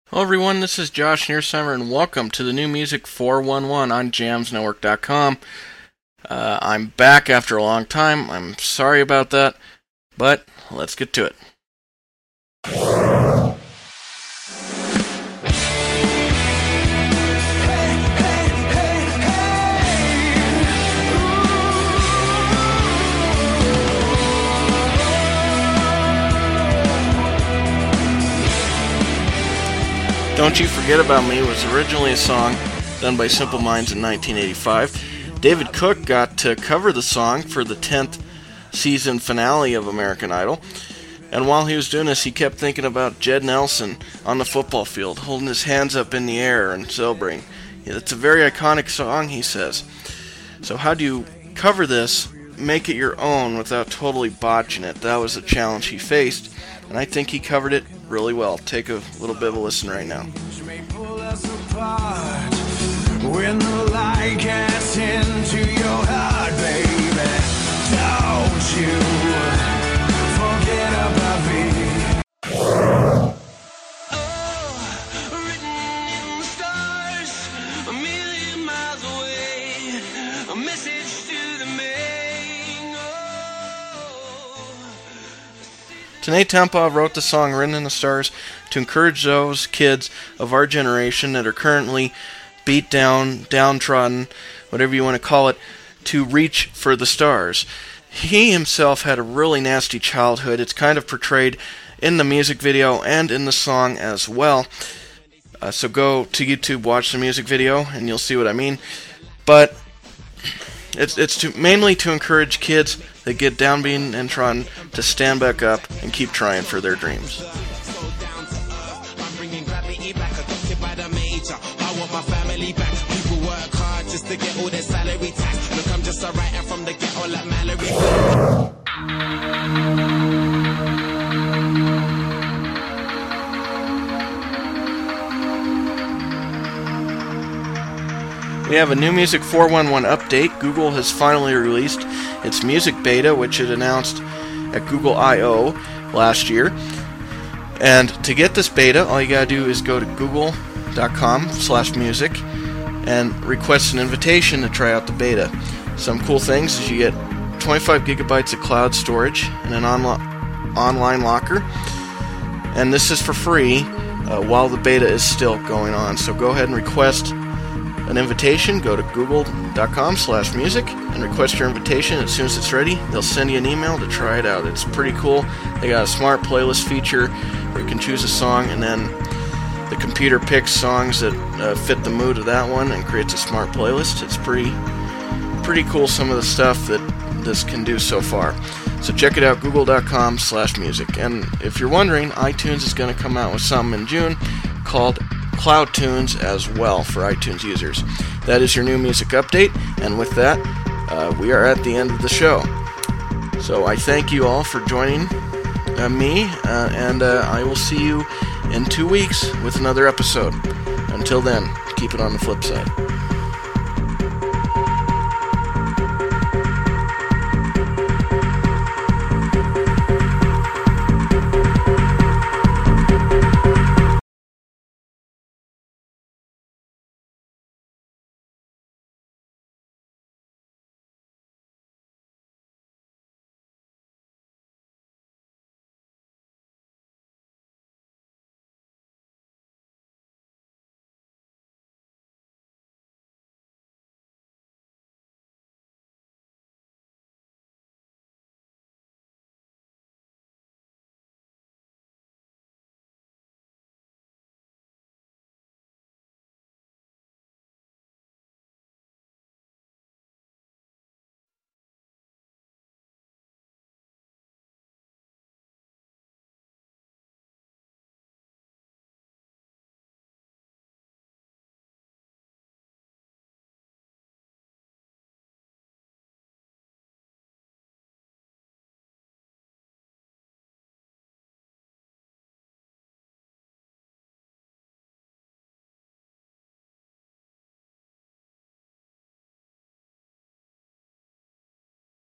Hello everyone, this is Josh Neersheimer, and welcome to the New Music 411 on JamsNetwork.com. I'm back after a long time. I'm sorry about that, but let's get to it. Don't You Forget About Me was originally a song done by Simple Minds in 1985. David Cook got to cover the song for the 10th season finale of American Idol. And while he was doing this, he kept thinking about Jed Nelson on the football field, holding his hands up in the air and celebrating. It's a very iconic song, he says. So how do you cover this, make it your own without totally botching it? That was the challenge he faced, and I think he covered it really well. Take a little bit of a listen right now. You may pull us apart when the light gets into your heart, baby. Don't you forget about me. Oh, written in the stars, a million miles away, a message to the main. Tanae Tempa wrote the song Written in the Stars to encourage those kids of our generation that are currently beat down, downtrodden, whatever you want to call it, to reach for the stars. He himself had a really nasty childhood. It's kind of portrayed in the music video and in the song as well. So go to YouTube, watch the music video, and you'll see what I mean. But it's mainly to encourage kids that get down, beaten, and trodden to stand back up and keep trying for their dreams. I want my family back. People work hard just to get all their salary tax. Look, I'm just a writer from the ghetto like Mallory. We have a New Music 411 update. Google has finally released its music beta, which it announced at Google I/O last year. And to get this beta, all you gotta do is go to google.com/music and request an invitation to try out the beta. Some cool things is you get 25 gigabytes of cloud storage and an online locker. And this is for free while the beta is still going on. So go ahead and request an invitation. Go to google.com/music and request your invitation. As soon as it's ready, they'll send you an email to try it out. It's pretty cool. They got a smart playlist feature where you can choose a song, and then the computer picks songs that fit the mood of that one and creates a smart playlist. It's pretty cool, some of the stuff that this can do so far. So check it out, google.com/music. And if you're wondering, iTunes is going to come out with something in June called Cloud Tunes as well for iTunes users. That is your new music update, and with that, we are at the end of the show. So I thank you all for joining me, and I will see you in 2 weeks with another episode. Until then, keep it on the flip side.